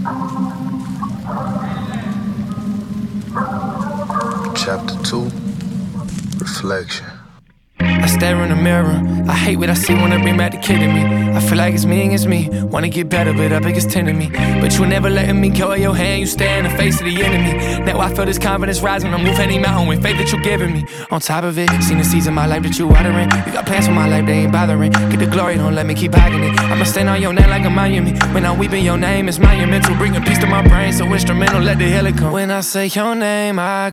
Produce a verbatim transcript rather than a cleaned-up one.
Chapter two, Reflection. I stare in the mirror, I hate what I see, wanna bring back the kid in me. I feel like it's me against me, wanna get better but up against ten of me. But you never letting me go of your hand, you stare in the face of the enemy. Now I feel this confidence rise when I move any mountain with faith that you're giving me. On top of it, seen the seeds in my life that you watering. You got plans for my life, they ain't bothering. Get the glory, don't let me keep hiding it. I'ma stand on your name like a monument. When I'm weeping, your name is monumental, bringing peace to my brain. So instrumental, let the healing come. When I say your name, I